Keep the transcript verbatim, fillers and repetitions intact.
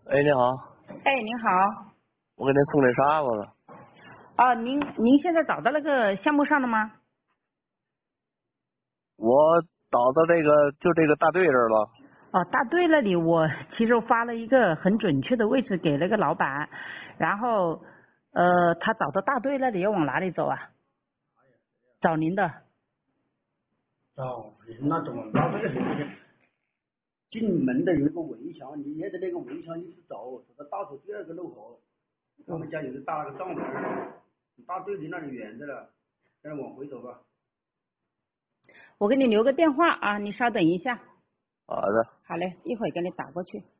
哎，你好， 哎，您好。 我给您送那沙子了。 哦，您您现在找到那个项目上了吗？ 我找到这个就这个大队这儿了。 哦，大队那里我其实发了一个很准确的位置给那个老板，然后呃，他找到大队那里要往哪里走啊？找您的。 找人那怎么到这个地方去？进门的有一个围墙，你沿着那个围墙一直走，走到大头第二个路口，他们家有个搭了个帐篷，大队离那里远着了，再往回走吧。 我给你留个电话啊，你稍等一下。 好的。 好嘞，一会儿给你打过去。